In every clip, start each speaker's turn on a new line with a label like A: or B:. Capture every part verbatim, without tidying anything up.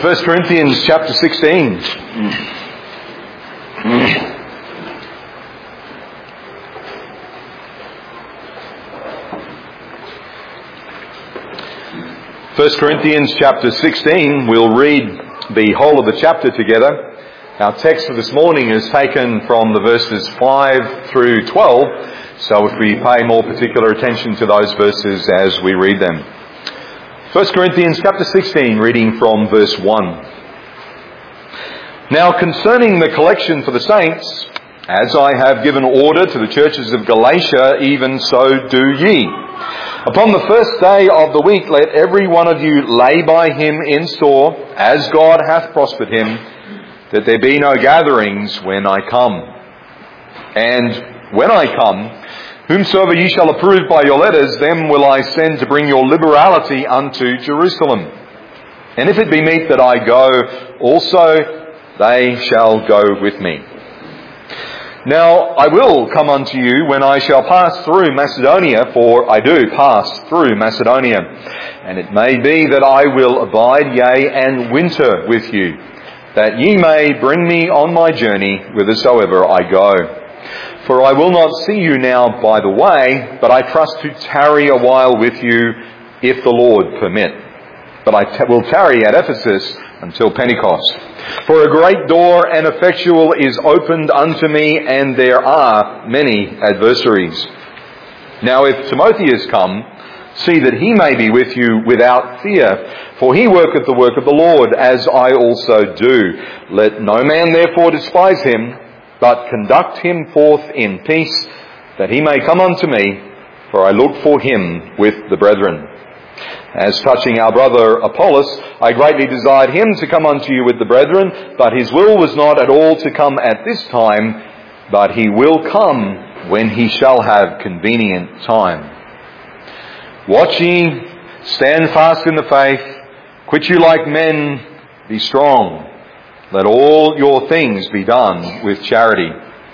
A: First Corinthians chapter sixteen. First Corinthians chapter sixteen, we'll read the whole of the chapter together. Our text for this morning is taken from the verses five through twelve, so if we pay more particular attention to those verses as we read them. First Corinthians chapter sixteen, reading from verse one. Now concerning the collection for the saints, as I have given order to the churches of Galatia, even so do ye. Upon the first day of the week, let every one of you lay by him in store, as God hath prospered him, that there be no gatherings when I come. And when I come, whomsoever ye shall approve by your letters, them will I send to bring your liberality unto Jerusalem. And if it be meet that I go, also they shall go with me. Now I will come unto you when I shall pass through Macedonia, for I do pass through Macedonia. And it may be that I will abide, yea, and winter with you, that ye may bring me on my journey whithersoever I go. For I will not see you now by the way, but I trust to tarry a while with you, if the Lord permit. But I t- will tarry at Ephesus until Pentecost. For a great door and effectual is opened unto me, and there are many adversaries. Now if Timotheus come, see that he may be with you without fear, for he worketh the work of the Lord, as I also do. Let no man therefore despise him, but conduct him forth in peace, that he may come unto me, for I look for him with the brethren. As touching our brother Apollos, I greatly desired him to come unto you with the brethren, but his will was not at all to come at this time, but he will come when he shall have convenient time. Watch ye, stand fast in the faith, quit you like men, be strong. Let all your things be done with charity.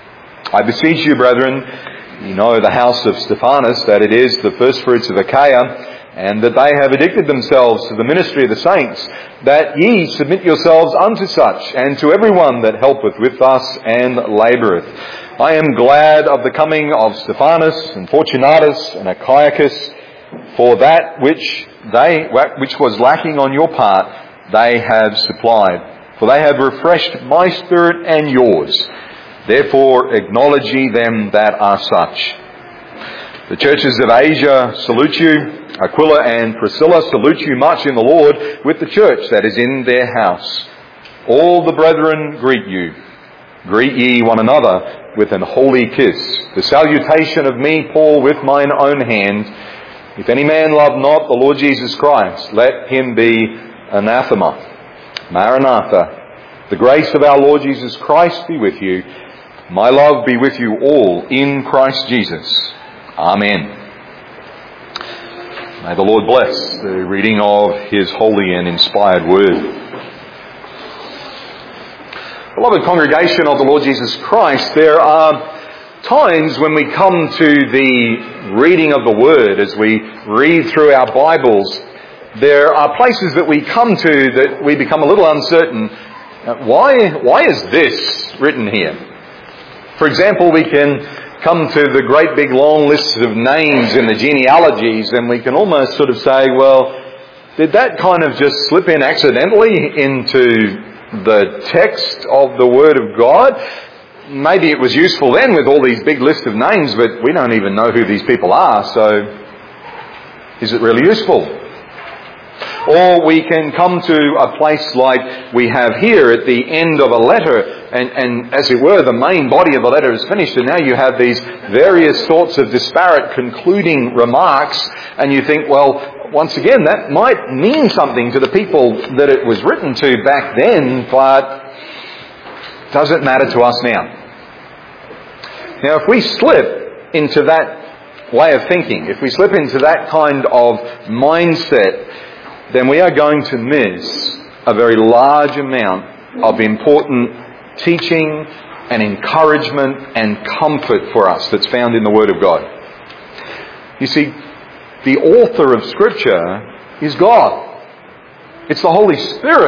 A: I beseech you, brethren, you know the house of Stephanas, that it is the firstfruits of Achaia, and that they have addicted themselves to the ministry of the saints, that ye submit yourselves unto such, and to every one that helpeth with us and laboureth. I am glad of the coming of Stephanas and Fortunatus and Achaicus, for that which they which was lacking on your part they have supplied. For they have refreshed my spirit and yours. Therefore acknowledge ye them that are such. The churches of Asia salute you. Aquila and Priscilla salute you much in the Lord with the church that is in their house. All the brethren greet you. Greet ye one another with an holy kiss. The salutation of me, Paul, with mine own hand. If any man love not the Lord Jesus Christ, let him be anathema. Maranatha. The grace of our Lord Jesus Christ be with you. My love be with you all in Christ Jesus. Amen. May the Lord bless the reading of His holy and inspired word. Beloved congregation of the Lord Jesus Christ, there are times when we come to the reading of the Word, as we read through our Bibles, there are places that we come to that we become a little uncertain. Why, why is this written here? For example, we can come to the great big long list of names in the genealogies, and we can almost sort of say, well, did that kind of just slip in accidentally into the text of the Word of God? Maybe it was useful then with all these big lists of names, but we don't even know who these people are, so is it really useful? Or we can come to a place like we have here at the end of a letter, and, and as it were, the main body of the letter is finished, and now you have these various sorts of disparate concluding remarks, and you think, well, once again, that might mean something to the people that it was written to back then, but does it matter to us now? Now, if we slip into that way of thinking, if we slip into that kind of mindset, then we are going to miss a very large amount of important teaching and encouragement and comfort for us that's found in the Word of God. You see, the author of Scripture is God. It's the Holy Spirit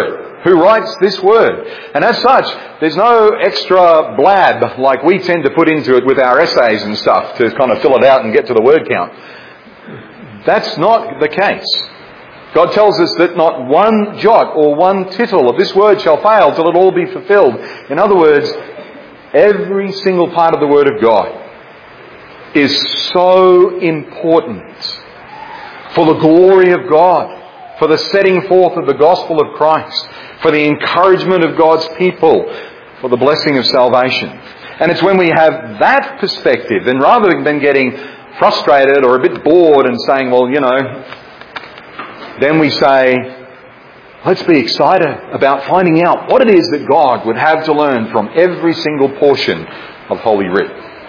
A: who writes this word. And as such, there's no extra blab like we tend to put into it with our essays and stuff to kind of fill it out and get to the word count. That's not the case. God tells us that not one jot or one tittle of this word shall fail till it all be fulfilled. In other words, every single part of the Word of God is so important for the glory of God, for the setting forth of the gospel of Christ, for the encouragement of God's people, for the blessing of salvation. And it's when we have that perspective, and rather than getting frustrated or a bit bored and saying, well, you know, then we say, let's be excited about finding out what it is that God would have to learn from every single portion of Holy Writ.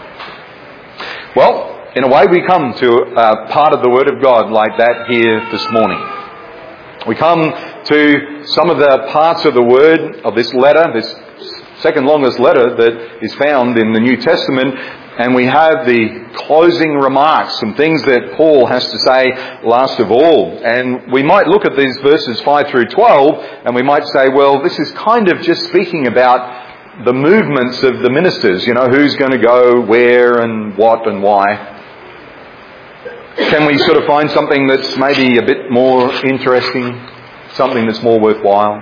A: Well, in a way we come to a part of the Word of God like that here this morning. We come to some of the parts of the Word of this letter, this second longest letter that is found in the New Testament, and we have the closing remarks, some things that Paul has to say last of all. And we might look at these verses five through twelve and we might say, well, this is kind of just speaking about the movements of the ministers, you know, who's going to go where and what and why. Can we sort of find something that's maybe a bit more interesting, something that's more worthwhile?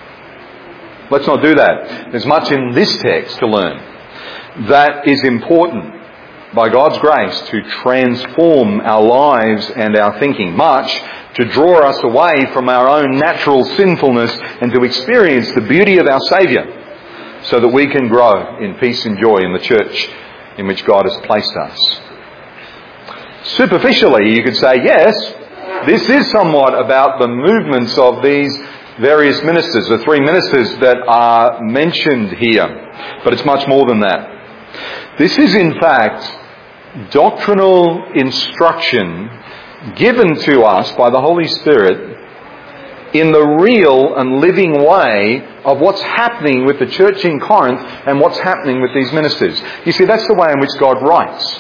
A: Let's not do that. There's much in this text to learn that is important by God's grace to transform our lives and our thinking. Much to draw us away from our own natural sinfulness and to experience the beauty of our Saviour so that we can grow in peace and joy in the church in which God has placed us. Superficially, you could say, yes, this is somewhat about the movements of these various ministers, the three ministers that are mentioned here. But it's much more than that. This is in fact doctrinal instruction given to us by the Holy Spirit in the real and living way of what's happening with the church in Corinth and what's happening with these ministers. You see, that's the way in which God writes.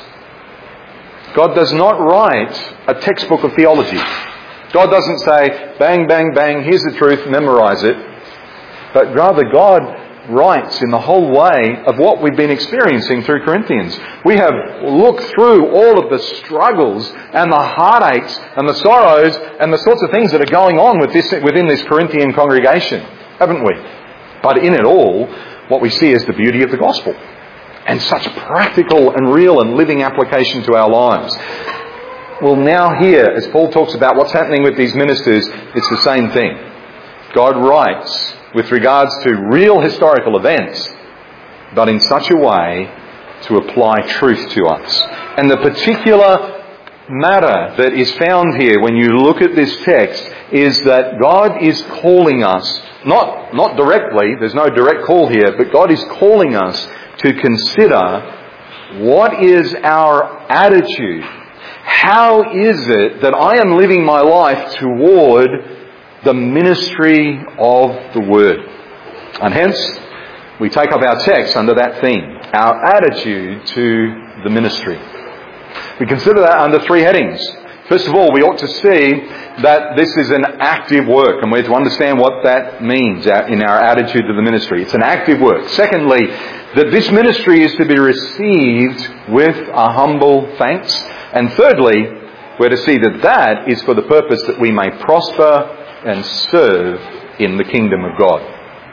A: God does not write a textbook of theology. God doesn't say, bang, bang, bang, here's the truth, memorize it. But rather God writes in the whole way of what we've been experiencing through Corinthians. We have looked through all of the struggles and the heartaches and the sorrows and the sorts of things that are going on with this, within this Corinthian congregation, haven't we? But in it all, what we see is the beauty of the gospel and such practical and real and living application to our lives. Well, now here, as Paul talks about what's happening with these ministers, it's the same thing. God writes with regards to real historical events, but in such a way to apply truth to us. And the particular matter that is found here when you look at this text is that God is calling us, not, not directly, there's no direct call here, but God is calling us to consider what is our attitude. How is it that I am living my life toward the ministry of the Word? And hence, we take up our text under that theme, our attitude to the ministry. We consider that under three headings. First of all, we ought to see that this is an active work, and we're to understand what that means in our attitude to the ministry. It's an active work. Secondly, that this ministry is to be received with a humble thanks. And thirdly, we're to see that that is for the purpose that we may prosper and serve in the kingdom of God.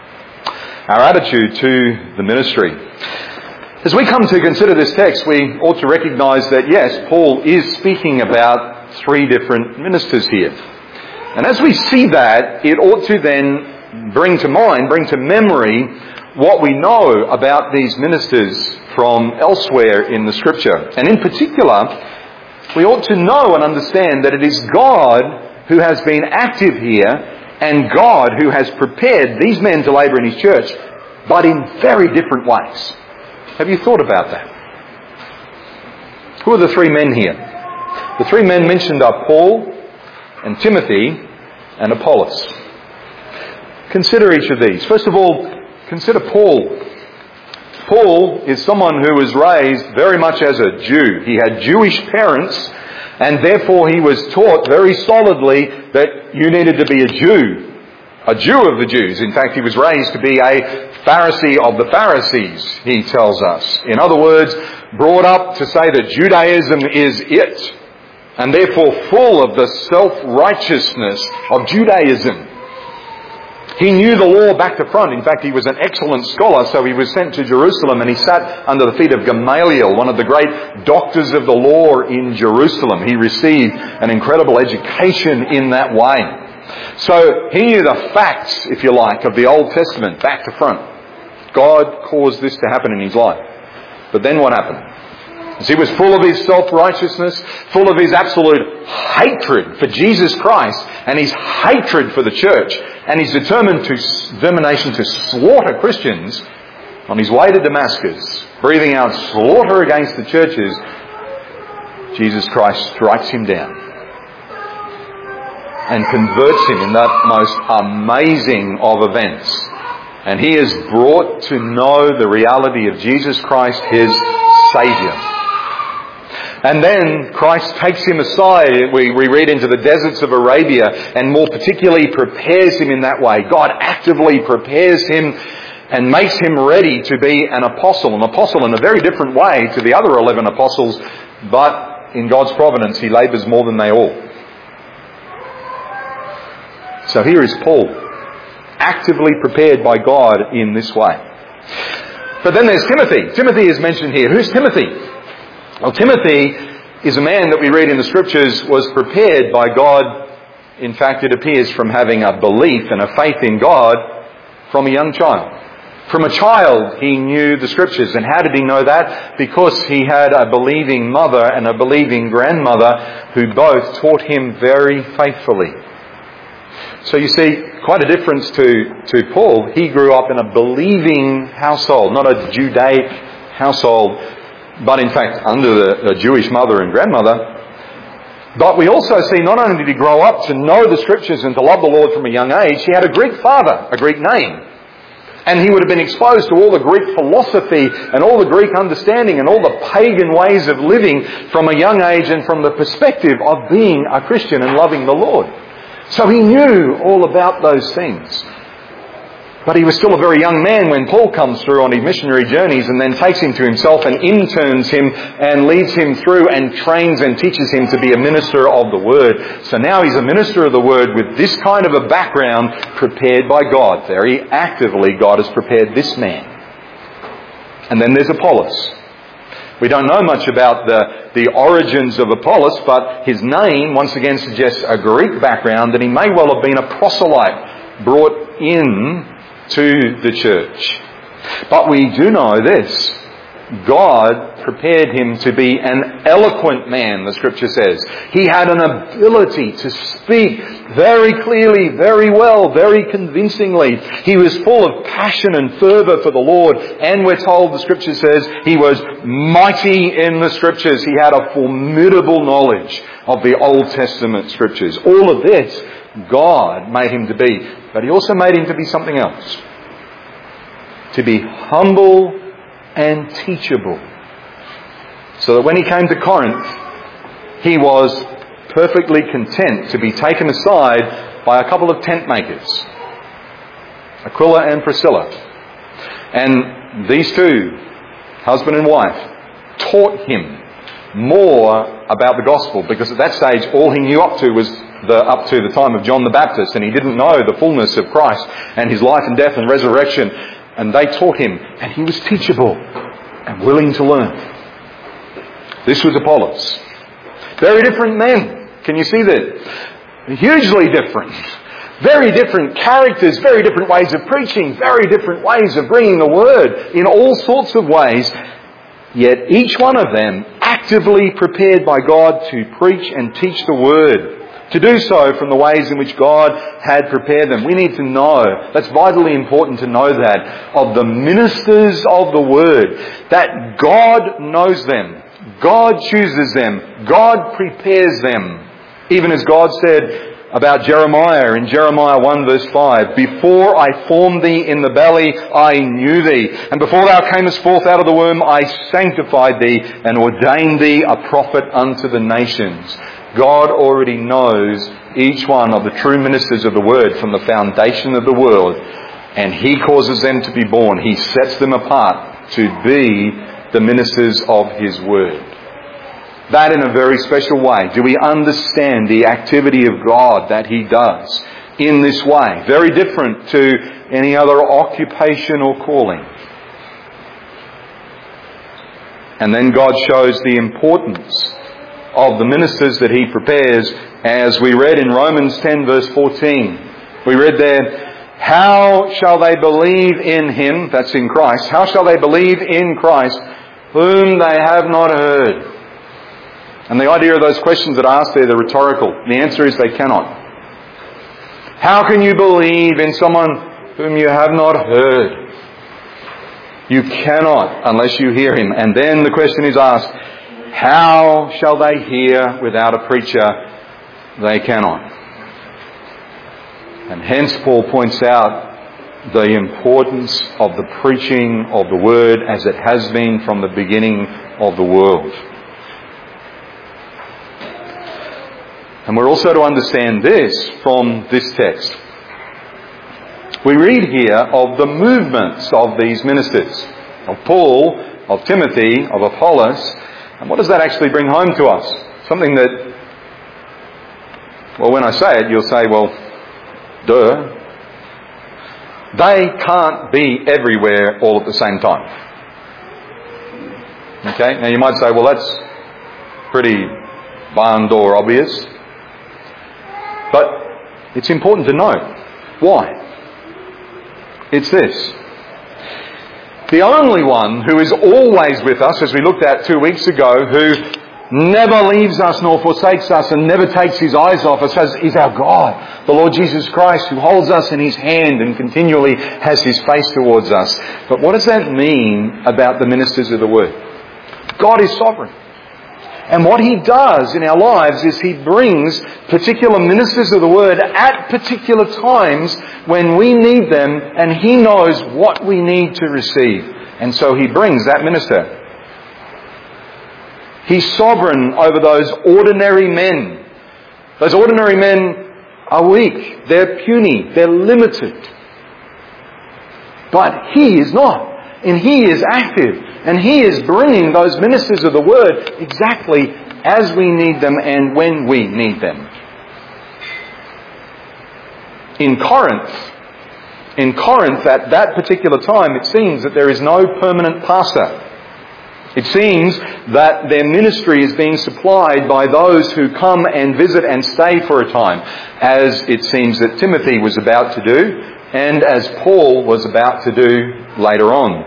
A: Our attitude to the ministry. As we come to consider this text, we ought to recognise that, yes, Paul is speaking about three different ministers here. And as we see that, it ought to then bring to mind, bring to memory what we know about these ministers from elsewhere in the Scripture. And in particular, we ought to know and understand that it is God who has been active here and God who has prepared these men to labour in His church, but in very different ways. Have you thought about that? Who are the three men here? The three men mentioned are Paul and Timothy and Apollos. Consider each of these. First of all, consider Paul. Paul is someone who was raised very much as a Jew. He had Jewish parents, and therefore he was taught very solidly that you needed to be a Jew a Jew of the Jews. In fact, he was raised to be a Pharisee of the Pharisees, he tells us. In other words, brought up to say that Judaism is it, and therefore full of the self-righteousness of Judaism. He knew the law back to front. In fact, he was an excellent scholar, so he was sent to Jerusalem and he sat under the feet of Gamaliel, one of the great doctors of the law in Jerusalem. He received an incredible education in that way. So he knew the facts, if you like, of the Old Testament back to front. God caused this to happen in his life. But then what happened? As he was full of his self-righteousness, full of his absolute hatred for Jesus Christ and his hatred for the church, and his determined to, determination to slaughter Christians, on his way to Damascus, breathing out slaughter against the churches, Jesus Christ strikes him down and converts him in that most amazing of events. And he is brought to know the reality of Jesus Christ, his Saviour. And then Christ takes him aside, we, we read into the deserts of Arabia, and more particularly prepares him in that way. God actively prepares him and makes him ready to be an apostle. An apostle in a very different way to the other eleven apostles, but in God's providence he labours more than they all. So here is Paul, actively prepared by God in this way. But then there's Timothy. Timothy is mentioned here. Who's Timothy? Well, Timothy is a man that we read in the Scriptures was prepared by God. In fact, it appears from having a belief and a faith in God from a young child. From a child, he knew the Scriptures. And how did he know that? Because he had a believing mother and a believing grandmother who both taught him very faithfully. So you see, quite a difference to, to Paul. He grew up in a believing household, not a Judaic household, but in fact under the, the Jewish mother and grandmother. But we also see not only did he grow up to know the Scriptures and to love the Lord from a young age, he had a Greek father, a Greek name. And he would have been exposed to all the Greek philosophy and all the Greek understanding and all the pagan ways of living from a young age and from the perspective of being a Christian and loving the Lord. So he knew all about those things. But he was still a very young man when Paul comes through on his missionary journeys and then takes him to himself and interns him and leads him through and trains and teaches him to be a minister of the Word. So now he's a minister of the Word with this kind of a background prepared by God. Very actively, God has prepared this man. And then there's Apollos. We don't know much about the, the origins of Apollos, but his name once again suggests a Greek background, and he may well have been a proselyte brought in to the church. But we do know this. God prepared him to be an eloquent man, the Scripture says. He had an ability to speak very clearly, very well, very convincingly. He was full of passion and fervour for the Lord. And we're told, the Scripture says, he was mighty in the Scriptures. He had a formidable knowledge of the Old Testament Scriptures. All of this, God made him to be. But he also made him to be something else. To be humble and teachable. So that when he came to Corinth, he was perfectly content to be taken aside by a couple of tent makers, Aquila and Priscilla. And these two, husband and wife, taught him more about the gospel, because at that stage all he knew up to was the, up to the time of John the Baptist, and he didn't know the fullness of Christ and his life and death and resurrection. And they taught him, and he was teachable and willing to learn. This was Apollos. Very different men. Can you see that? Hugely different. Very different characters, very different ways of preaching, very different ways of bringing the Word in all sorts of ways. Yet each one of them actively prepared by God to preach and teach the Word. To do so from the ways in which God had prepared them. We need to know, that's vitally important to know that, of the ministers of the Word, that God knows them, God chooses them, God prepares them. Even as God said about Jeremiah in Jeremiah one verse five, "Before I formed thee in the belly, I knew thee. And before thou camest forth out of the womb, I sanctified thee and ordained thee a prophet unto the nations." God already knows each one of the true ministers of the Word from the foundation of the world, and He causes them to be born. He sets them apart to be the ministers of His Word. That in a very special way. Do we understand the activity of God that He does in this way? Very different to any other occupation or calling. And then God shows the importance of the ministers that He prepares, as we read in Romans ten verse fourteen. We read there, how shall they believe in Him, that's in Christ, how shall they believe in Christ whom they have not heard? And the idea of those questions that are asked there, they're rhetorical. The answer is they cannot. How can you believe in someone whom you have not heard? You cannot unless you hear Him. And then the question is asked, how shall they hear without a preacher? They cannot. And hence Paul points out the importance of the preaching of the Word as it has been from the beginning of the world. And we're also to understand this from this text. We read here of the movements of these ministers, of Paul, of Timothy, of Apollos. And what does that actually bring home to us? Something that, well, when I say it, you'll say, well, duh. They can't be everywhere all at the same time. Okay? Now you might say, well, that's pretty barn door obvious. But it's important to know. Why? It's this. The only one who is always with us, as we looked at two weeks ago, who never leaves us nor forsakes us and never takes His eyes off us, is our God, the Lord Jesus Christ, who holds us in His hand and continually has His face towards us. But what does that mean about the ministers of the Word? God is sovereign. And what He does in our lives is He brings particular ministers of the Word at particular times when we need them, and He knows what we need to receive. And so He brings that minister. He's sovereign over those ordinary men. Those ordinary men are weak, they're puny, they're limited. But He is not. And He is active. And He is bringing those ministers of the Word exactly as we need them and when we need them. In Corinth, in Corinth at that particular time, it seems that there is no permanent pastor. It seems that their ministry is being supplied by those who come and visit and stay for a time, as it seems that Timothy was about to do, and as Paul was about to do later on.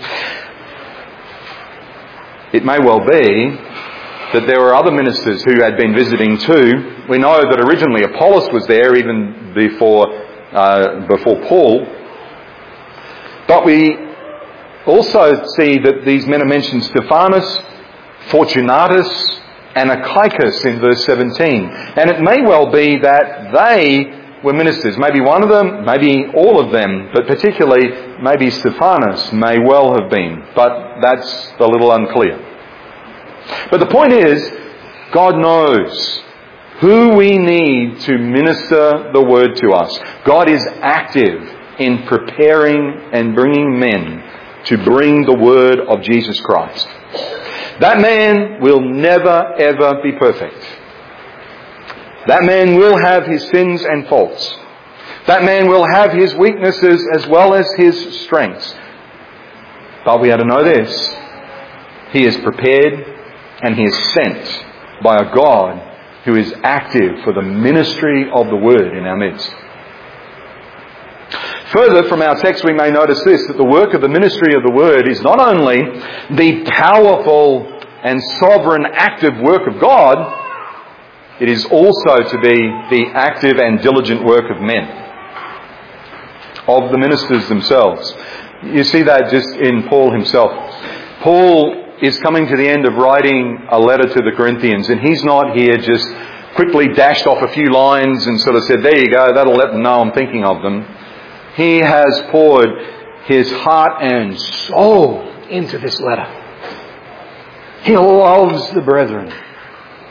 A: It may well be that there were other ministers who had been visiting too. We know that originally Apollos was there even before uh, before Paul. But we also see that these men are mentioned: Stephanas, Fortunatus, and Achaicus in verse seventeen. And it may well be that they were ministers. Maybe one of them, maybe all of them, but particularly maybe Stephanas may well have been. But that's a little unclear. But the point is, God knows who we need to minister the Word to us. God is active in preparing and bringing men to bring the Word of Jesus Christ. That man will never ever be perfect. That man will have his sins and faults. That man will have his weaknesses as well as his strengths. But we are to know this. He is prepared and He is sent by a God who is active for the ministry of the Word in our midst. Further, from our text we may notice this, that the work of the ministry of the Word is not only the powerful and sovereign active work of God, it is also to be the active and diligent work of men, of the ministers themselves. You see that just in Paul himself. Paul is coming to the end of writing a letter to the Corinthians, and he's not here just quickly dashed off a few lines and sort of said, there you go, that'll let them know I'm thinking of them. He has poured his heart and soul into this letter. He loves the brethren.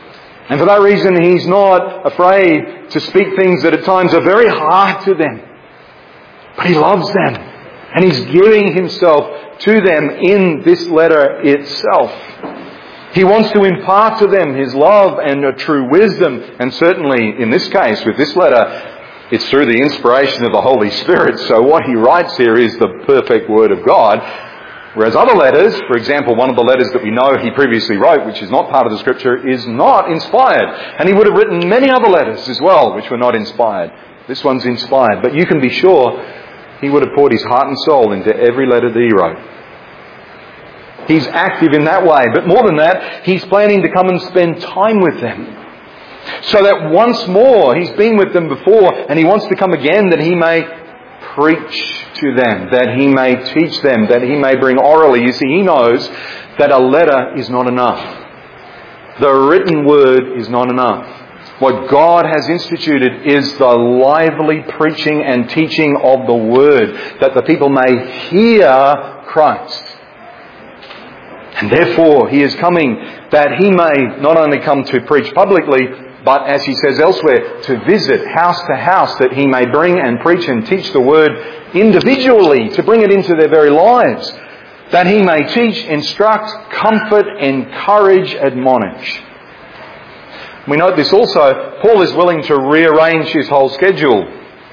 A: And for that reason, he's not afraid to speak things that at times are very hard to them. But he loves them. And he's giving himself to them in this letter itself. He wants to impart to them his love and a true wisdom. And certainly in this case, with this letter, it's through the inspiration of the Holy Spirit. So what he writes here is the perfect Word of God. Whereas other letters, for example, one of the letters that we know he previously wrote, which is not part of the Scripture, is not inspired. And he would have written many other letters as well, which were not inspired. This one's inspired. But you can be sure he would have poured his heart and soul into every letter that he wrote. He's active in that way. But more than that, he's planning to come and spend time with them. So that once more, he's been with them before, and he wants to come again that he may preach to them, that he may teach them, that he may bring orally. You see, he knows that a letter is not enough. The written word is not enough. What God has instituted is the lively preaching and teaching of the Word, that the people may hear Christ. And therefore, he is coming that he may not only come to preach publicly, but as he says elsewhere, to visit house to house, that he may bring and preach and teach the Word individually, to bring it into their very lives, that he may teach, instruct, comfort, encourage, admonish. We note this also, Paul is willing to rearrange his whole schedule.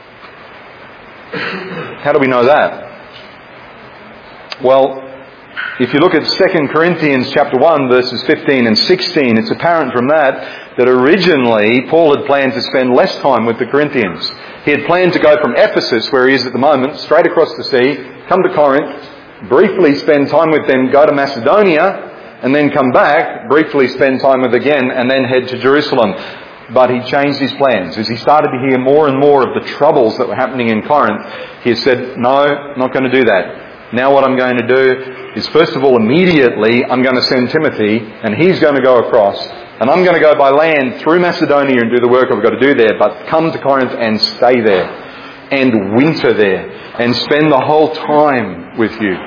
A: How do we know that? Well, if you look at Second Corinthians chapter one, verses fifteen and sixteen, it's apparent from that that originally Paul had planned to spend less time with the Corinthians. He had planned to go from Ephesus, where he is at the moment, straight across the sea, come to Corinth, briefly spend time with them, go to Macedonia, and then come back, briefly spend time with again, and then head to Jerusalem. But he changed his plans. As he started to hear more and more of the troubles that were happening in Corinth, he said, no, I'm not going to do that. Now what I'm going to do is, first of all, immediately, I'm going to send Timothy, and he's going to go across, and I'm going to go by land through Macedonia and do the work I've got to do there, but come to Corinth and stay there, and winter there, and spend the whole time with you.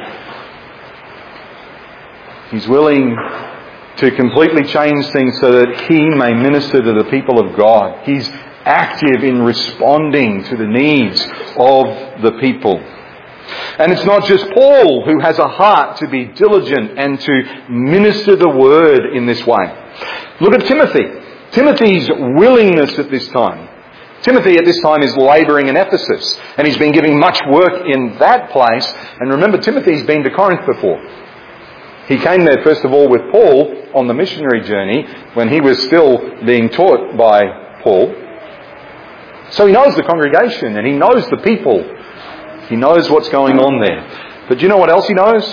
A: He's willing to completely change things so that he may minister to the people of God. He's active in responding to the needs of the people. And it's not just Paul who has a heart to be diligent and to minister the Word in this way. Look at Timothy. Timothy's willingness at this time. Timothy at this time is labouring in Ephesus, and he's been giving much work in that place. And remember, Timothy's been to Corinth before. He came there first of all with Paul on the missionary journey when he was still being taught by Paul. So he knows the congregation and he knows the people. He knows what's going on there. But do you know what else he knows?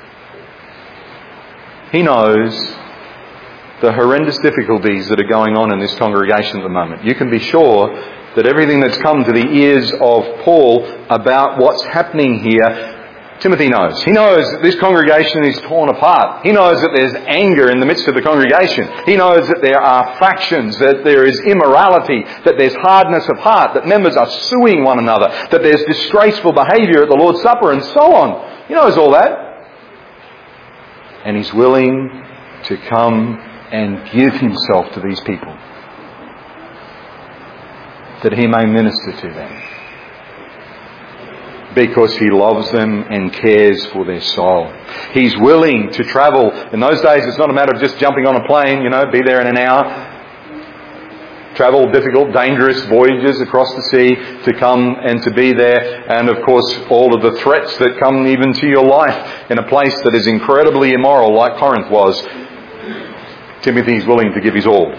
A: He knows the horrendous difficulties that are going on in this congregation at the moment. You can be sure that everything that's come to the ears of Paul about what's happening here, Timothy knows. He knows that this congregation is torn apart. He knows that there's anger in the midst of the congregation. He knows that there are factions, that there is immorality, that there's hardness of heart, that members are suing one another, that there's disgraceful behaviour at the Lord's Supper, and so on. He knows all that. And he's willing to come and give himself to these people, that he may minister to them. Because he loves them and cares for their soul. He's willing to travel. In those days, it's not a matter of just jumping on a plane, you know, be there in an hour. Travel difficult, dangerous voyages across the sea to come and to be there. And of course, all of the threats that come even to your life in a place that is incredibly immoral like Corinth was. Timothy is willing to give his all.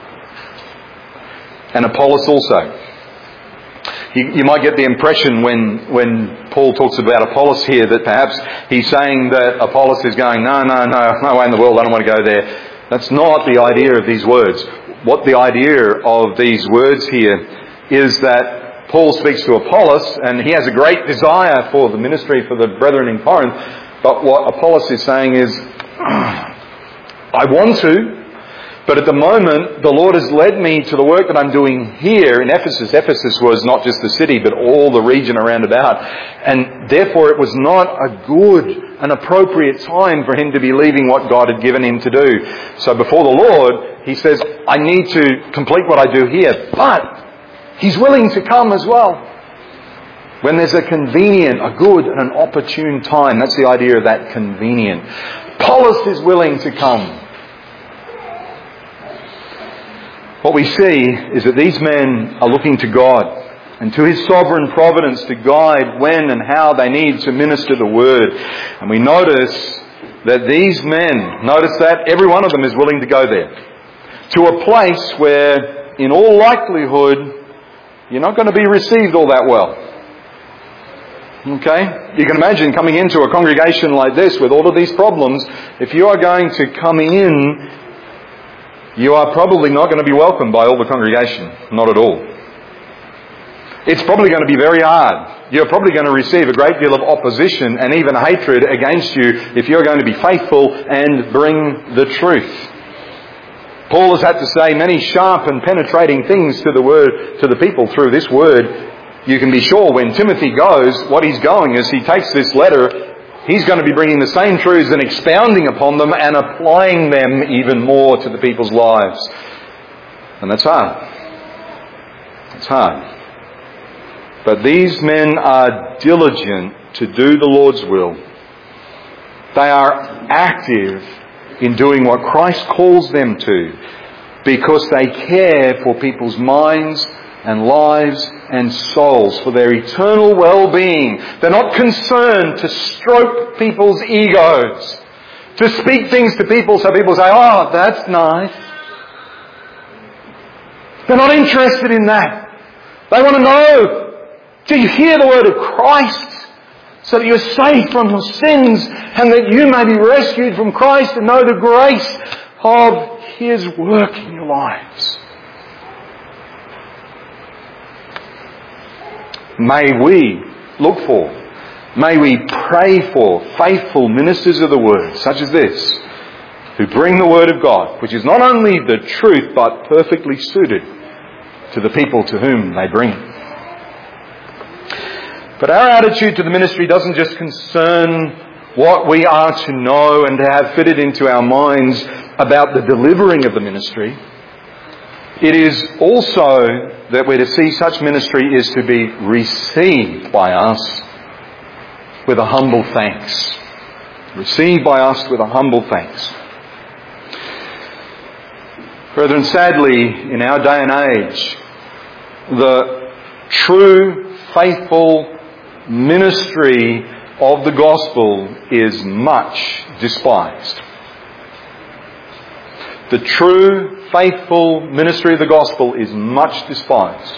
A: And Apollos also. You, you might get the impression when, when Paul talks about Apollos here that perhaps he's saying that Apollos is going, no, no, no, no way in the world, I don't want to go there. That's not the idea of these words. What the idea of these words here is that Paul speaks to Apollos and he has a great desire for the ministry for the brethren in Corinth. But what Apollos is saying is, I want to, but at the moment, the Lord has led me to the work that I'm doing here in Ephesus. Ephesus was not just the city, but all the region around about. And therefore, it was not a good, an appropriate time for him to be leaving what God had given him to do. So before the Lord, he says, I need to complete what I do here. But he's willing to come as well. When there's a convenient, a good and an opportune time. That's the idea of that convenient. Apollos is willing to come. What we see is that these men are looking to God and to His sovereign providence to guide when and how they need to minister the Word. And we notice that these men, notice that every one of them is willing to go there. To a place where, in all likelihood, you're not going to be received all that well. Okay? You can imagine coming into a congregation like this with all of these problems. If you are going to come in, you are probably not going to be welcomed by all the congregation. Not at all. It's probably going to be very hard. You're probably going to receive a great deal of opposition and even hatred against you if you're going to be faithful and bring the truth. Paul has had to say many sharp and penetrating things to the word, to the people through this word. You can be sure when Timothy goes, what he's going is he takes this letter, he's going to be bringing the same truths and expounding upon them and applying them even more to the people's lives. And that's hard. It's hard. But these men are diligent to do the Lord's will. They are active in doing what Christ calls them to because they care for people's minds and lives and souls, for their eternal well-being. They're not concerned to stroke people's egos, to speak things to people so people say, oh, that's nice. They're not interested in that. They want to know, do you hear the word of Christ so that you're saved from your sins and that you may be rescued from Christ and know the grace of His work in your lives? May we look for, may we pray for faithful ministers of the Word, such as this, who bring the Word of God, which is not only the truth, but perfectly suited to the people to whom they bring it. But our attitude to the ministry doesn't just concern what we are to know and to have fitted into our minds about the delivering of the ministry. It is also that we're to see such ministry is to be received by us with a humble thanks. Received by us with a humble thanks. Brethren, sadly, in our day and age, the true, faithful ministry of the gospel is much despised. The true, faithful ministry of the gospel is much despised.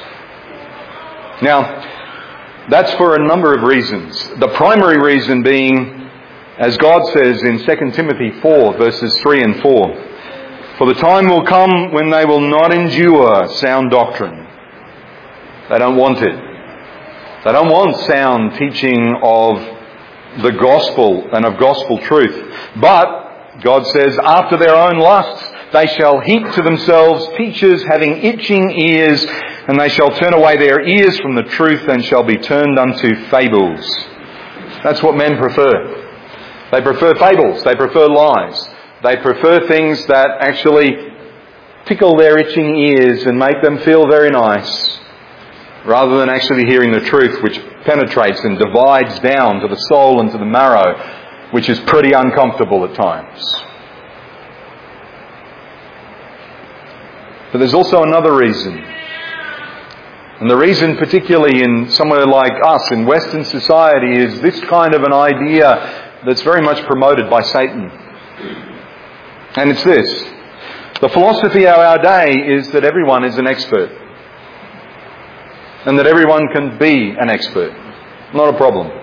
A: Now, that's for a number of reasons. The primary reason being, as God says in Second Timothy four, verses three and four, for the time will come when they will not endure sound doctrine. They don't want it. They don't want sound teaching of the gospel and of gospel truth. But, God says, after their own lusts, they shall heap to themselves teachers having itching ears, and they shall turn away their ears from the truth and shall be turned unto fables. That's what men prefer. They prefer fables. They prefer lies. They prefer things that actually tickle their itching ears and make them feel very nice, rather than actually hearing the truth, which penetrates and divides down to the soul and to the marrow, which is pretty uncomfortable at times. But there's also another reason. And the reason, particularly in somewhere like us, in Western society, is this kind of an idea that's very much promoted by Satan. And it's this. The philosophy of our day is that everyone is an expert. And that everyone can be an expert. Not a problem.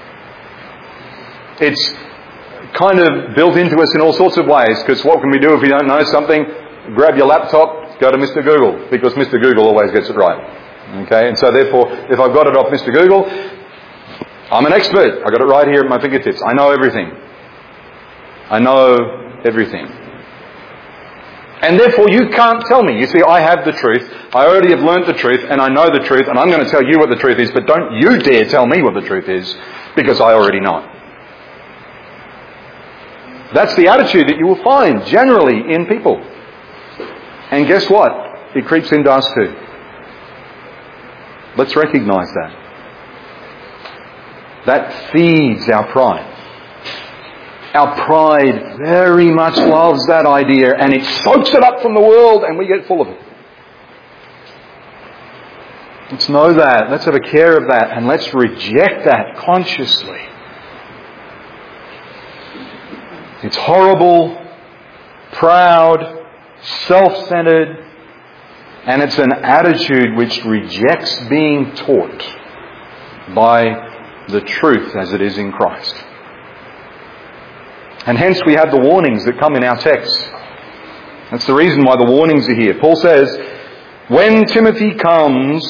A: It's kind of built into us in all sorts of ways, because what can we do if we don't know something? Grab your laptop, go to Mister Google, because Mister Google always gets it right. Okay, and so therefore, if I've got it off Mister Google, I'm an expert. I've got it right here at my fingertips. I know everything. I know everything. And therefore you can't tell me. You see, I have the truth. I already have learnt the truth and I know the truth and I'm going to tell you what the truth is, but don't you dare tell me what the truth is, because I already know it. That's the attitude that you will find generally in people. And guess what? It creeps into us too. Let's recognise that. That feeds our pride. Our pride very much loves that idea, and it soaks it up from the world, and we get full of it. Let's know that. Let's have a care of that, and let's reject that consciously. It's horrible, proud, self-centered, and it's an attitude which rejects being taught by the truth as it is in Christ. And hence we have the warnings that come in our text. That's the reason why the warnings are here. Paul says, when Timothy comes,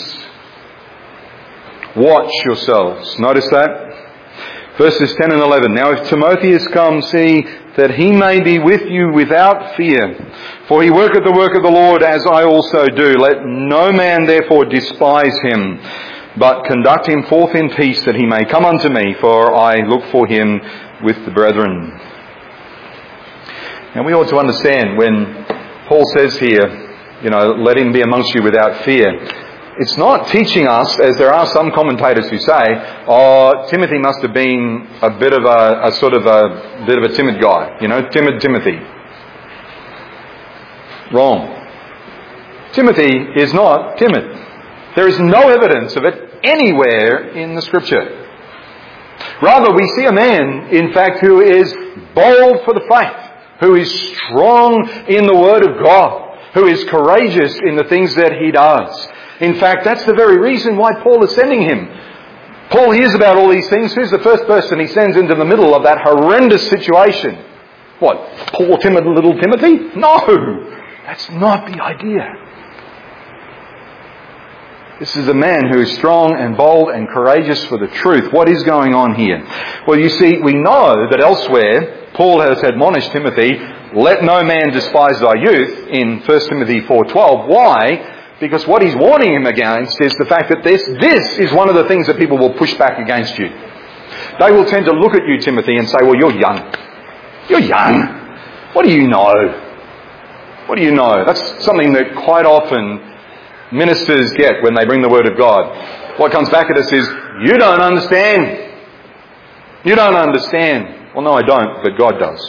A: watch yourselves. Notice that? Verses ten and eleven. Now if Timotheus comes, see that he may be with you without fear. For he worketh the work of the Lord, as I also do. Let no man therefore despise him, but conduct him forth in peace, that he may come unto me, for I look for him with the brethren. Now we ought to understand when Paul says here, you know, let him be amongst you without fear. It's not teaching us, as there are some commentators who say, oh, Timothy must have been a bit of a, a sort of a bit of a timid guy, you know, timid Timothy. Wrong. Timothy is not timid. There is no evidence of it anywhere in the Scripture. Rather, we see a man, in fact, who is bold for the faith, who is strong in the Word of God, who is courageous in the things that he does. In fact, that's the very reason why Paul is sending him. Paul hears about all these things. Who's the first person he sends into the middle of that horrendous situation? What? Poor timid little Timothy? No! That's not the idea. This is a man who is strong and bold and courageous for the truth. What is going on here? Well, you see, we know that elsewhere Paul has admonished Timothy, let no man despise thy youth, in First Timothy four twelve. Why? Because what he's warning him against is the fact that this, this is one of the things that people will push back against you. They will tend to look at you, Timothy, and say, well, you're young. You're young. What do you know? What do you know? That's something that quite often ministers get when they bring the Word of God. What comes back at us is, you don't understand. You don't understand. Well, no, I don't, but God does.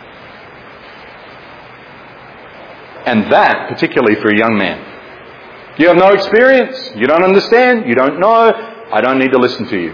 A: And that, particularly for a young man. You have no experience. You don't understand. You don't know. I don't need to listen to you.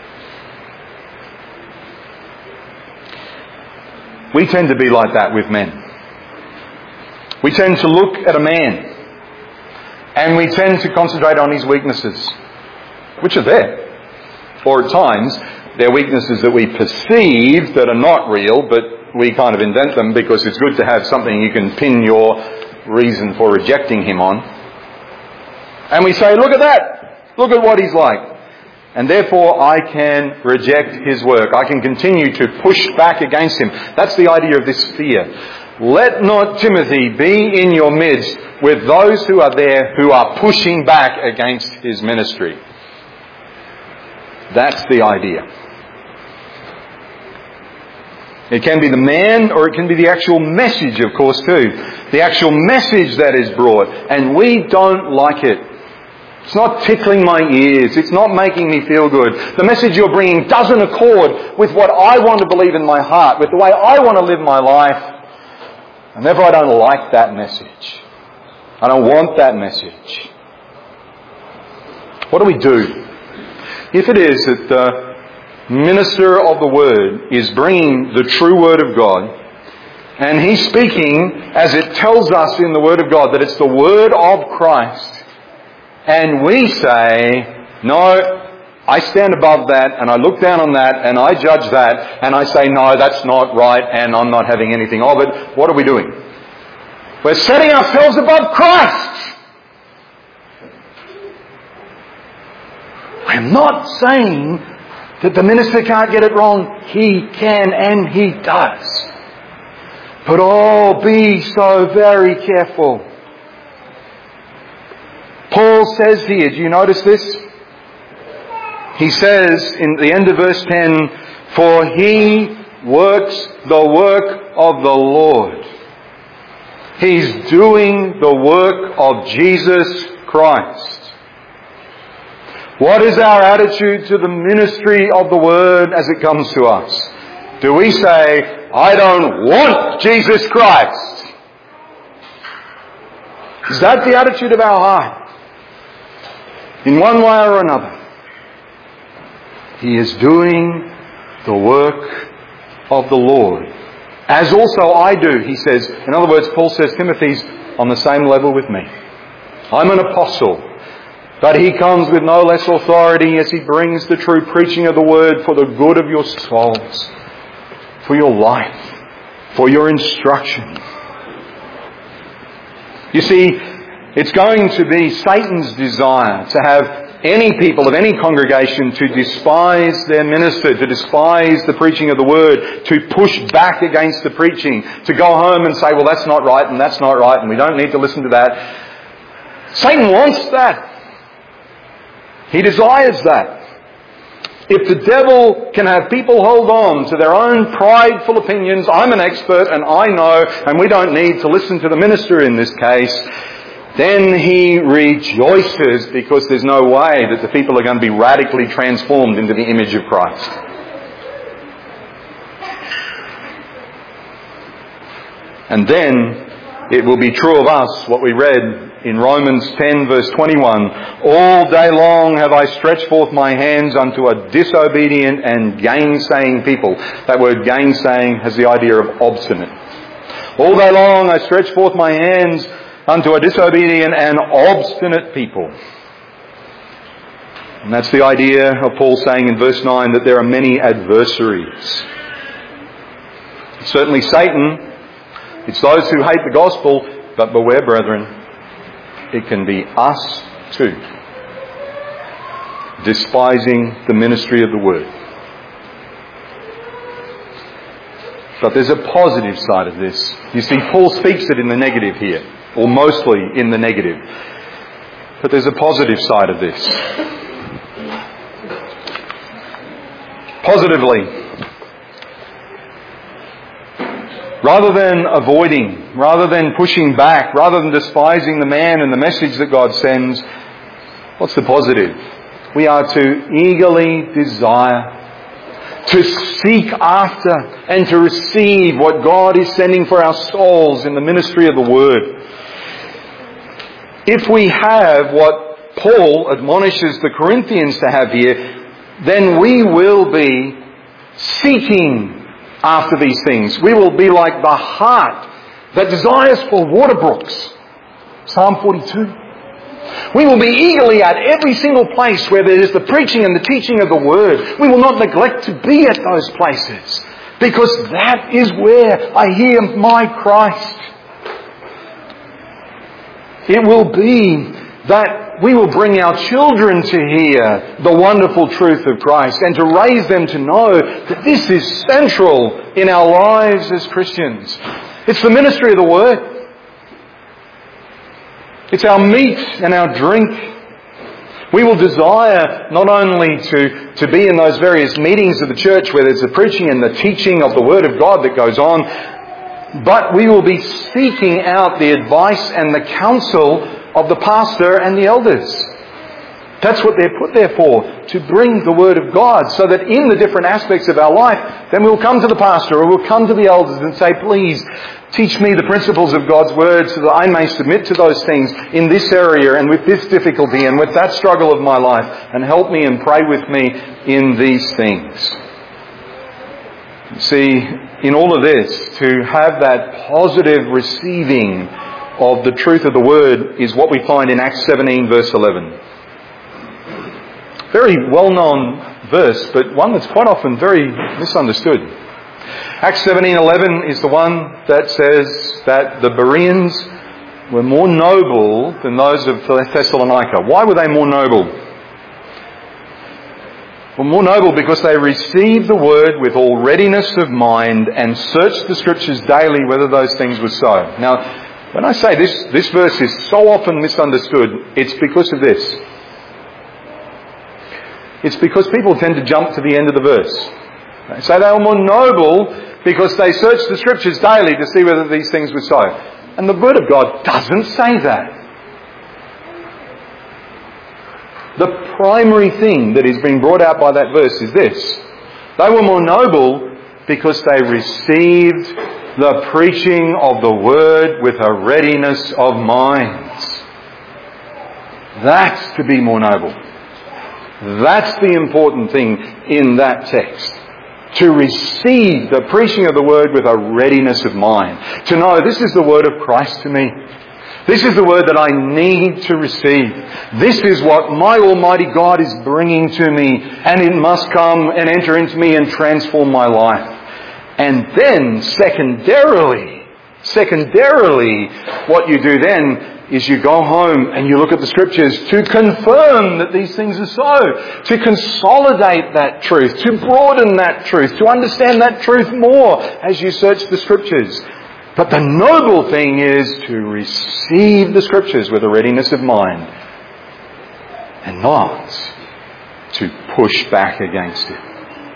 A: We tend to be like that with men. We tend to look at a man and we tend to concentrate on his weaknesses, which are there. Or at times, they're weaknesses that we perceive that are not real, but we kind of invent them because it's good to have something you can pin your reason for rejecting him on. And we say, look at that. Look at what he's like. And therefore I can reject his work. I can continue to push back against him. That's the idea of this fear. Let not Timothy be in your midst with those who are there who are pushing back against his ministry. That's the idea. It can be the man, or it can be the actual message, of course, too. The actual message that is brought. And we don't like it. It's not tickling my ears. It's not making me feel good. The message you're bringing doesn't accord with what I want to believe in my heart, with the way I want to live my life. And therefore I don't like that message. I don't want that message. What do we do? If it is that the minister of the Word is bringing the true Word of God, and he's speaking as it tells us in the Word of God that it's the Word of Christ, and we say, no, I stand above that and I look down on that and I judge that and I say, no, that's not right and I'm not having anything of it. What are we doing? We're setting ourselves above Christ. We're not saying that the minister can't get it wrong. He can and he does. But oh, be so very careful. Paul says here, do you notice this? He says in the end of verse ten, for he works the work of the Lord. He's doing the work of Jesus Christ. What is our attitude to the ministry of the Word as it comes to us? Do we say, I don't want Jesus Christ? Is that the attitude of our heart? In one way or another. He is doing the work of the Lord. As also I do, he says. In other words, Paul says, Timothy's on the same level with me. I'm an apostle. But he comes with no less authority as he brings the true preaching of the Word for the good of your souls, for your life, for your instruction. You see, it's going to be Satan's desire to have any people of any congregation to despise their minister, to despise the preaching of the Word, to push back against the preaching, to go home and say, well, that's not right and that's not right and we don't need to listen to that. Satan wants that. He desires that. If the devil can have people hold on to their own prideful opinions, I'm an expert and I know and we don't need to listen to the minister in this case, then he rejoices because there's no way that the people are going to be radically transformed into the image of Christ. And then it will be true of us what we read in Romans ten verse twenty-one. All day long have I stretched forth my hands unto a disobedient and gainsaying people. That word gainsaying has the idea of obstinate. All day long I stretch forth my hands unto a disobedient and obstinate people. And that's the idea of Paul saying in verse nine that there are many adversaries. It's certainly Satan. It's those who hate the gospel, but beware, brethren, it can be us too, despising the ministry of the Word. But there's a positive side of this. You see, Paul speaks it in the negative here, or mostly in the negative. But there's a positive side of this. Positively, rather than avoiding, rather than pushing back, rather than despising the man and the message that God sends, what's the positive? We are to eagerly desire, to seek after and to receive what God is sending for our souls in the ministry of the Word. If we have what Paul admonishes the Corinthians to have here, then we will be seeking after these things. We will be like the hart that desires for water brooks. Psalm forty-two. We will be eagerly at every single place where there is the preaching and the teaching of the Word. We will not neglect to be at those places, because that is where I hear my Christ. It will be that we will bring our children to hear the wonderful truth of Christ and to raise them to know that this is central in our lives as Christians. It's the ministry of the Word. It's our meat and our drink. We will desire not only to, to be in those various meetings of the church where there's the preaching and the teaching of the Word of God that goes on, but we will be seeking out the advice and the counsel of the pastor and the elders. That's what they're put there for, to bring the Word of God, so that in the different aspects of our life, then we'll come to the pastor or we'll come to the elders and say, please, teach me the principles of God's Word so that I may submit to those things in this area and with this difficulty and with that struggle of my life, and help me and pray with me in these things. See, in all of this, to have that positive receiving of the truth of the Word is what we find in Acts seventeen verse eleven. Very well-known verse, but one that's quite often very misunderstood. Acts seventeen eleven is the one that says that the Bereans were more noble than those of Thessalonica. Why were they more noble? Well, more noble because they received the Word with all readiness of mind and searched the Scriptures daily whether those things were so. Now, when I say this, this verse is so often misunderstood, it's because of this. It's because people tend to jump to the end of the verse. They say they were more noble because they searched the Scriptures daily to see whether these things were so. And the Word of God doesn't say that. The primary thing that is being brought out by that verse is this. They were more noble because they received the preaching of the Word with a readiness of mind. That's to be more noble. That's the important thing in that text. To receive the preaching of the Word with a readiness of mind. To know this is the Word of Christ to me. This is the Word that I need to receive. This is what my Almighty God is bringing to me, and it must come and enter into me and transform my life. And then secondarily, secondarily, what you do then is you go home and you look at the Scriptures to confirm that these things are so, to consolidate that truth, to broaden that truth, to understand that truth more as you search the Scriptures. But the noble thing is to receive the Scriptures with a readiness of mind and not to push back against it.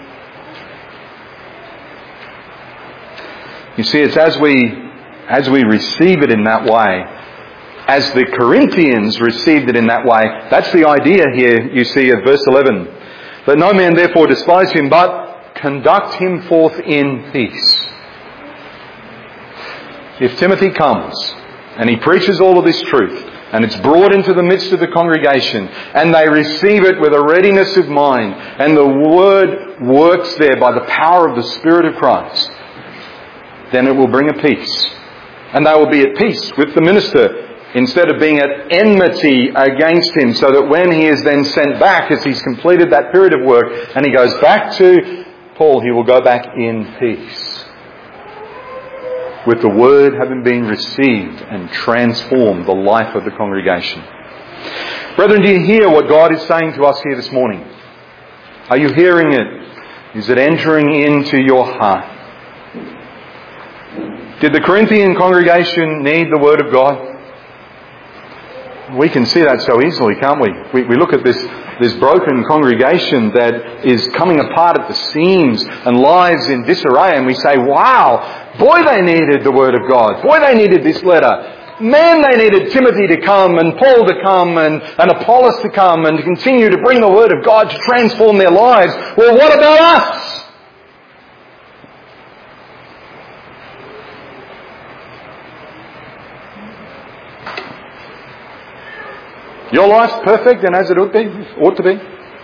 A: You see, it's as we, as we receive it in that way, as the Corinthians received it in that way, that's the idea here, you see, of verse eleven. Let no man therefore despise him, but conduct him forth in peace. If Timothy comes and he preaches all of this truth, and it's brought into the midst of the congregation, and they receive it with a readiness of mind, and the Word works there by the power of the Spirit of Christ, then it will bring a peace. And they will be at peace with the minister instead of being at enmity against him, so that when he is then sent back, as he's completed that period of work, and he goes back to Paul, he will go back in peace, with the Word having been received and transformed the life of the congregation. Brethren, do you hear what God is saying to us here this morning? Are you hearing it? Is it entering into your heart? Did the Corinthian congregation need the Word of God? We can see that so easily, can't we? We, we look at this, this broken congregation that is coming apart at the seams and lives in disarray, and we say, wow, boy, they needed the Word of God. Boy, they needed this letter. Man, they needed Timothy to come and Paul to come and, and Apollos to come and to continue to bring the Word of God to transform their lives. Well, what about us? Your life's perfect and as it ought to be, ought to be.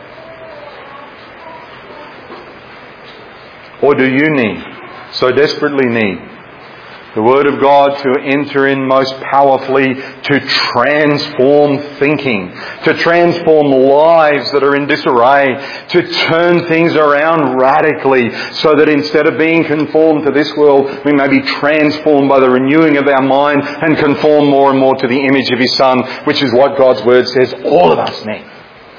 A: Or do you need, so desperately need, the Word of God to enter in most powerfully to transform thinking, to transform lives that are in disarray, to turn things around radically so that instead of being conformed to this world, we may be transformed by the renewing of our mind and conform more and more to the image of His Son, which is what God's Word says all of us need.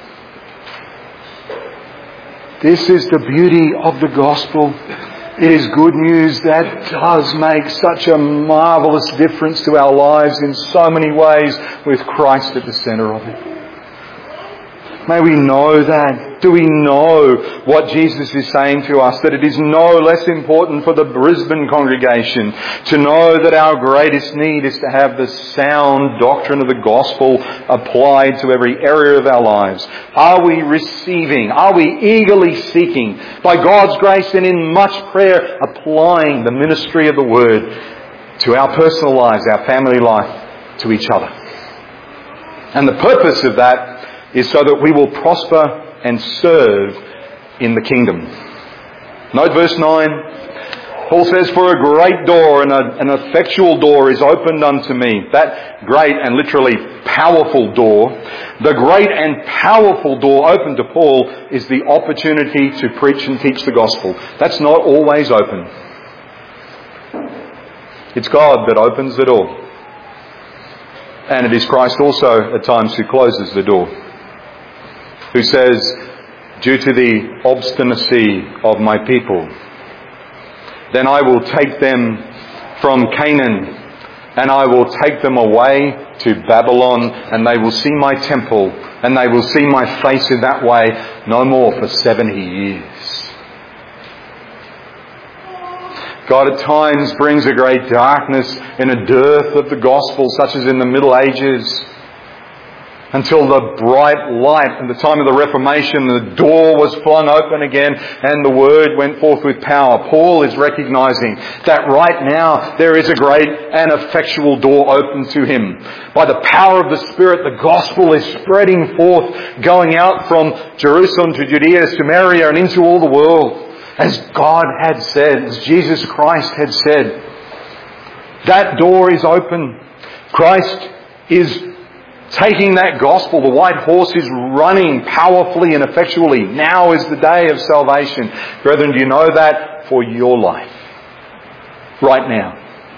A: This is the beauty of the gospel. It is good news that does make such a marvellous difference to our lives in so many ways, with Christ at the centre of it. May we know that. Do we know what Jesus is saying to us? That it is no less important for the Brisbane congregation to know that our greatest need is to have the sound doctrine of the gospel applied to every area of our lives. Are we receiving? Are we eagerly seeking, by God's grace and in much prayer, applying the ministry of the Word to our personal lives, our family life, to each other? And the purpose of that is so that we will prosper and serve in the kingdom. Note verse nine. Paul says, for a great door and a, an effectual door is opened unto me. That great and literally powerful door, the great and powerful door open to Paul is the opportunity to preach and teach the gospel. That's not always open. It's God that opens the door. And it is Christ also at times who closes the door, who says, due to the obstinacy of my people, then I will take them from Canaan and I will take them away to Babylon, and they will see my temple and they will see my face in that way no more for seventy years. God at times brings a great darkness in a dearth of the gospel, such as in the Middle Ages, until the bright light at the time of the Reformation, the door was flung open again and the Word went forth with power. Paul is recognizing that right now there is a great and effectual door open to him. By the power of the Spirit, the gospel is spreading forth, going out from Jerusalem to Judea, Samaria, and into all the world. As God had said, as Jesus Christ had said, that door is open. Christ is taking that gospel. The white horse is running powerfully and effectually. Now is the day of salvation. Brethren, do you know that for your life? Right now.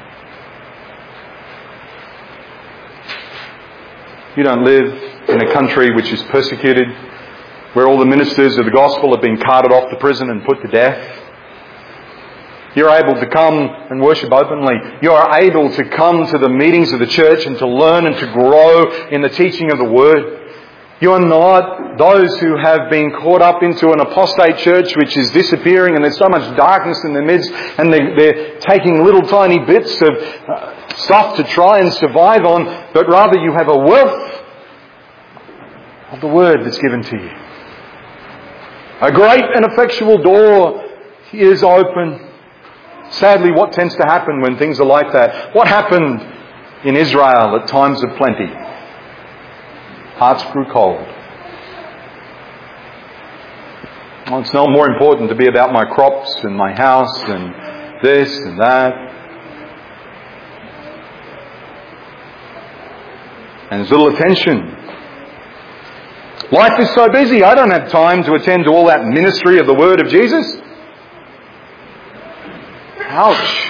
A: You don't live in a country which is persecuted, where all the ministers of the gospel have been carted off to prison and put to death. You're able to come and worship openly. You are able to come to the meetings of the church and to learn and to grow in the teaching of the Word. You are not those who have been caught up into an apostate church which is disappearing and there's so much darkness in their midst and they, they're taking little tiny bits of uh, stuff to try and survive on, but rather you have a wealth of the Word that's given to you. A great and effectual door is open. Sadly, what tends to happen when things are like that? What happened in Israel at times of plenty? Hearts grew cold. Well, it's not more important to be about my crops and my house and this and that. And there's little attention. Life is so busy, I don't have time to attend to all that ministry of the Word of Jesus. Ouch.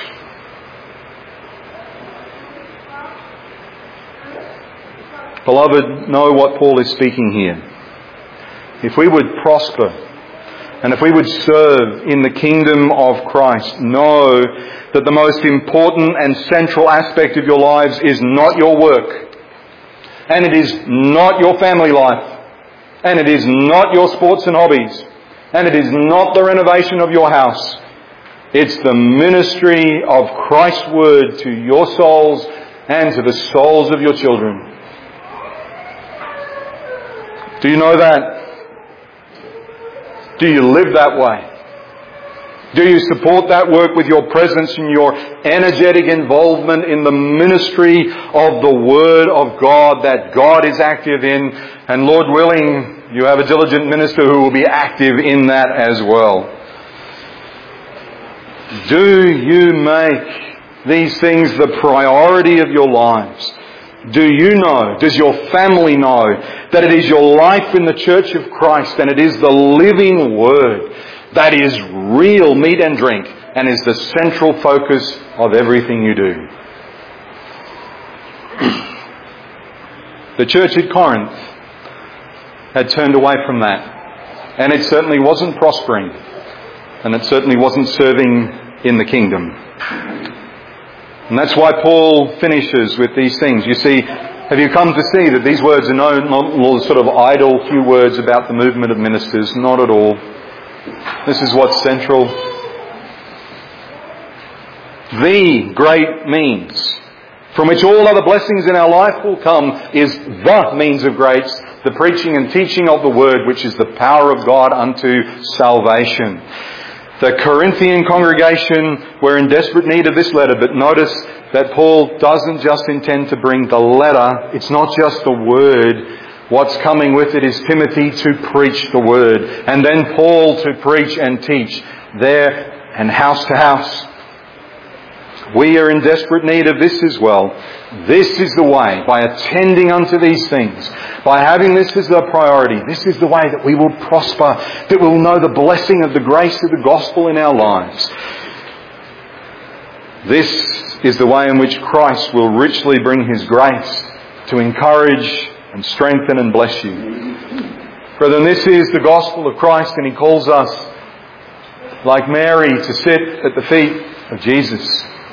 A: Beloved, know what Paul is speaking here. If we would prosper and if we would serve in the kingdom of Christ, know that the most important and central aspect of your lives is not your work, and it is not your family life, and it is not your sports and hobbies, and it is not the renovation of your house. It's the ministry of Christ's Word to your souls and to the souls of your children. Do you know that? Do you live that way? Do you support that work with your presence and your energetic involvement in the ministry of the Word of God that God is active in? And Lord willing, you have a diligent minister who will be active in that as well. Do you make these things the priority of your lives? Do you know, does your family know that it is your life in the Church of Christ and it is the living Word that is real meat and drink and is the central focus of everything you do? The church at Corinth had turned away from that, and it certainly wasn't prospering, and it certainly wasn't serving in the kingdom. And that's why Paul finishes with these things. You see, have you come to see that these words are no, not sort of idle few words about the movement of ministers? Not at all. This is what's central. The great means from which all other blessings in our life will come is the means of grace, the preaching and teaching of the Word, which is the power of God unto salvation. The Corinthian congregation were in desperate need of this letter, but notice that Paul doesn't just intend to bring the letter. It's not just the Word. What's coming with it is Timothy to preach the Word, and then Paul to preach and teach there and house to house. We are in desperate need of this as well. This is the way, by attending unto these things, by having this as the priority, this is the way that we will prosper, that we will know the blessing of the grace of the gospel in our lives. This is the way in which Christ will richly bring His grace to encourage and strengthen and bless you. Brethren, this is the gospel of Christ, and He calls us, like Mary, to sit at the feet of Jesus.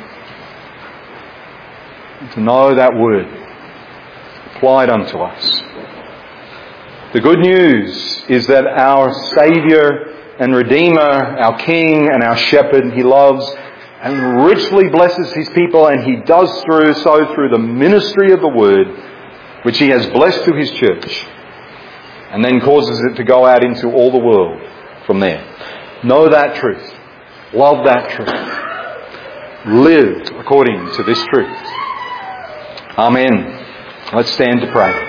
A: To know that Word applied unto us. The good news is that our Saviour and Redeemer, our King and our Shepherd, He loves and richly blesses His people, and He does through so through the ministry of the Word, which He has blessed to His church, and then causes it to go out into all the world from there. Know that truth. Love that truth. Live according to this truth. Amen. Let's stand to pray.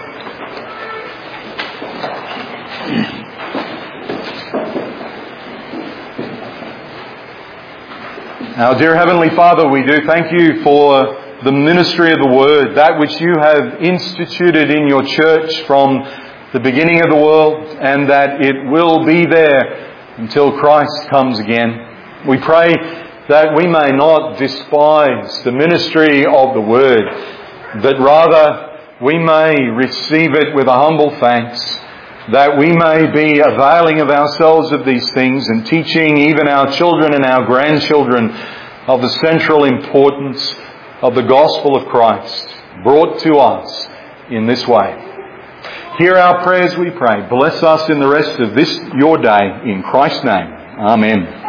A: Our dear Heavenly Father, we do thank You for the ministry of the Word, that which You have instituted in Your church from the beginning of the world, and that it will be there until Christ comes again. We pray that we may not despise the ministry of the Word, but rather we may receive it with a humble thanks, that we may be availing of ourselves of these things and teaching even our children and our grandchildren of the central importance of the gospel of Christ brought to us in this way. Hear our prayers, we pray. Bless us in the rest of this, Your day. In Christ's name. Amen.